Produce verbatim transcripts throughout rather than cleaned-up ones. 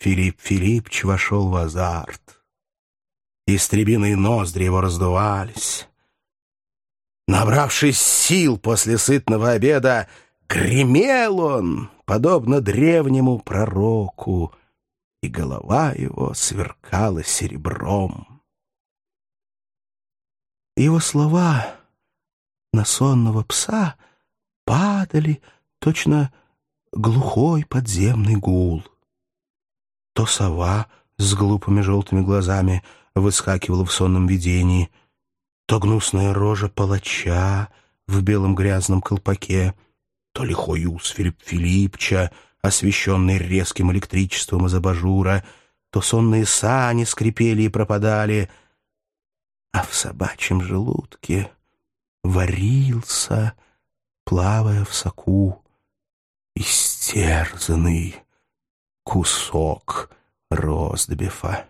Филипп Филиппович вошел в азарт. Истребиные ноздри его раздувались. Набравшись сил после сытного обеда, гремел он, подобно древнему пророку, и голова его сверкала серебром. Его слова на сонного пса падали точно глухой подземный гул. То сова с глупыми желтыми глазами выскакивала в сонном видении, то гнусная рожа палача в белом грязном колпаке, то лихой ус Филиппа Филипповича, освещенный резким электричеством из абажура, то сонные сани скрипели и пропадали, а в собачьем желудке варился, плавая в соку, истерзанный кусок ростбифа.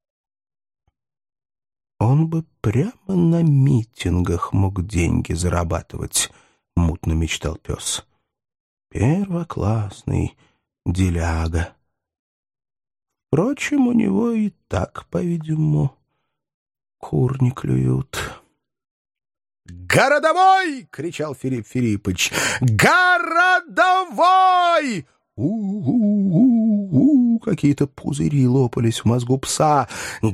Он бы прямо на митингах мог деньги зарабатывать, — мутно мечтал пес. Первоклассный деляга. Впрочем, у него и так, по-видимому, кур не клюют. «Городовой!» — кричал Филипп Филиппович. «Городовой!» У-у-у-у! Какие-то пузыри лопались в мозгу пса.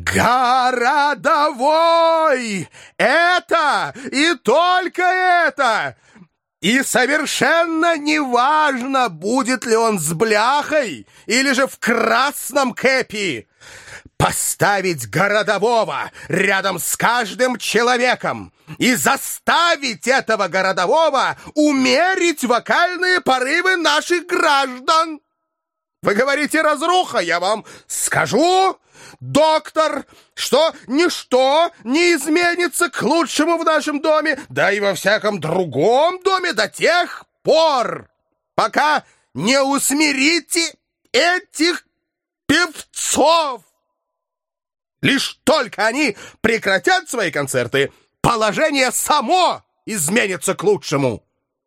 «Городовой! Это и только это! И совершенно неважно, будет ли он с бляхой или же в красном кэпи! Поставить городового рядом с каждым человеком и заставить этого городового умерить вокальные порывы наших граждан. Вы говорите, разруха, я вам скажу, доктор, что ничто не изменится к лучшему в нашем доме, да и во всяком другом доме до тех пор, пока не усмирите этих певцов. Лишь только они прекратят свои концерты, положение само изменится к лучшему.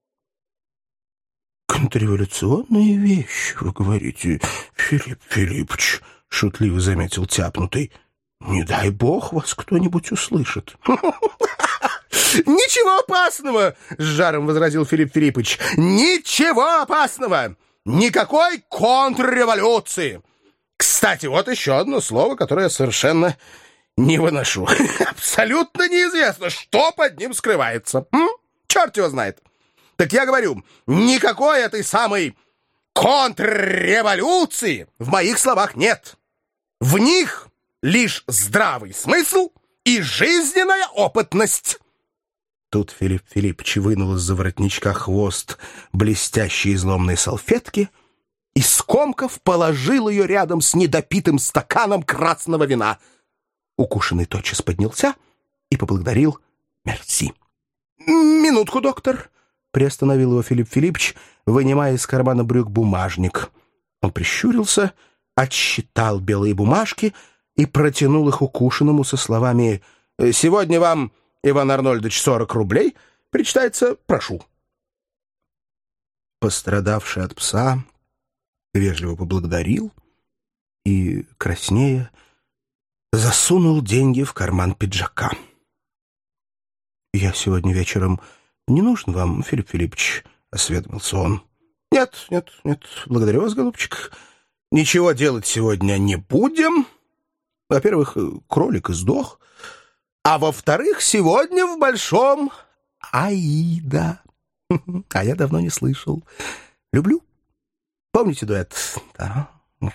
«Контрреволюционные вещи, вы говорите, Филипп Филиппович», — шутливо заметил тяпнутый. «Не дай бог вас кто-нибудь услышит». «Ничего опасного!» — с жаром возразил Филипп Филиппович. «Ничего опасного! Никакой контрреволюции! Кстати, вот еще одно слово, которое я совершенно не выношу. Абсолютно неизвестно, что под ним скрывается. М? Черт его знает. Так я говорю, никакой этой самой контрреволюции в моих словах нет. В них лишь здравый смысл и жизненная опытность». Тут Филипп Филиппович вынул из-за воротничка хвост блестящей изломной салфетки и, скомков, положил ее рядом с недопитым стаканом красного вина. Укушенный тотчас поднялся и поблагодарил «мерси». «Минутку, доктор», — приостановил его Филипп Филиппович, вынимая из кармана брюк бумажник. Он прищурился, отсчитал белые бумажки и протянул их укушенному со словами «Сегодня вам, Иван Арнольдович, сорок рублей. Причитается, прошу». Пострадавший от пса вежливо поблагодарил и, краснея, засунул деньги в карман пиджака. «Я сегодня вечером не нужен вам, Филипп Филиппович?» — осведомился он. «Нет, нет, нет, благодарю вас, голубчик. Ничего делать сегодня не будем. Во-первых, кролик издох, а во-вторых, сегодня в Большом Аида. А я давно не слышал. Люблю. Помните дуэт? Да.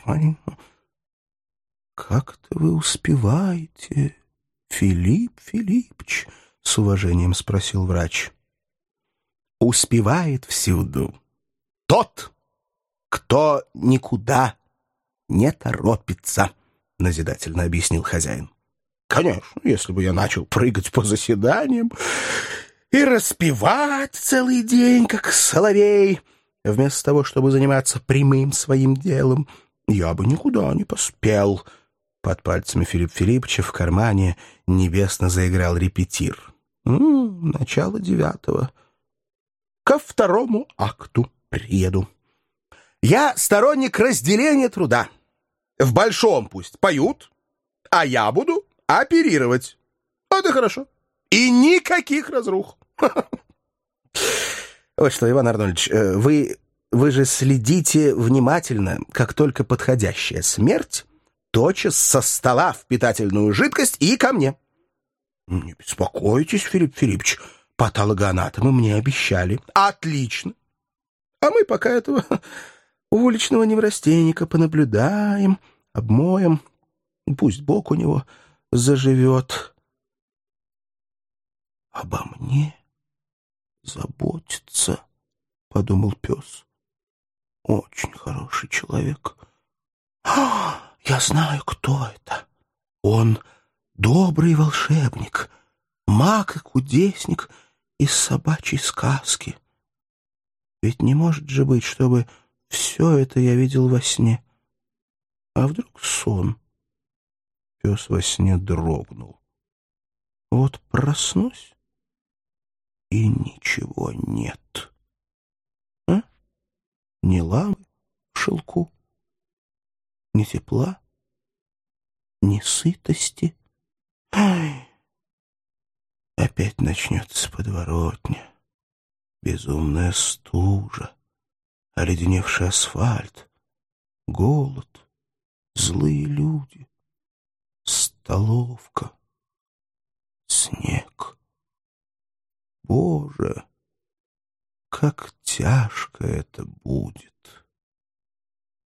Как-то вы успеваете, Филипп Филиппович?» — с уважением спросил врач. «Успевает всюду тот, кто никуда не торопится», — назидательно объяснил хозяин. «Конечно, если бы я начал прыгать по заседаниям и распевать целый день, как соловей, вместо того, чтобы заниматься прямым своим делом, я бы никуда не поспел». Под пальцами Филиппа Филипповича в кармане небесно заиграл репетир. «М-м, начало девятого. Ко второму акту приеду. Я сторонник разделения труда. В большом пусть поют, а я буду оперировать. Вот и хорошо. И никаких разрух. Вот что, Иван Арнольдович, вы, вы же следите внимательно, как только подходящая смерть, тотчас со стола в питательную жидкость и ко мне. Не беспокойтесь, Филипп Филиппович, патологоанатомы мне обещали. Отлично. А мы пока этого уличного неврастенника понаблюдаем, обмоем. Пусть Бог у него заживет. Обо мне заботится, — подумал пес. Очень хороший человек. А, я знаю, кто это. Он добрый волшебник, маг и кудесник из собачьей сказки. Ведь не может же быть, чтобы все это я видел во сне. А вдруг сон? Пес во сне дрогнул. Вот проснусь, и ничего нет. А? Ни ламы в шелку, ни тепла, ни сытости. Ай! Опять начнется подворотня, безумная стужа, оледеневший асфальт, голод, злые люди, столовка, снег. Боже, как тяжко это будет!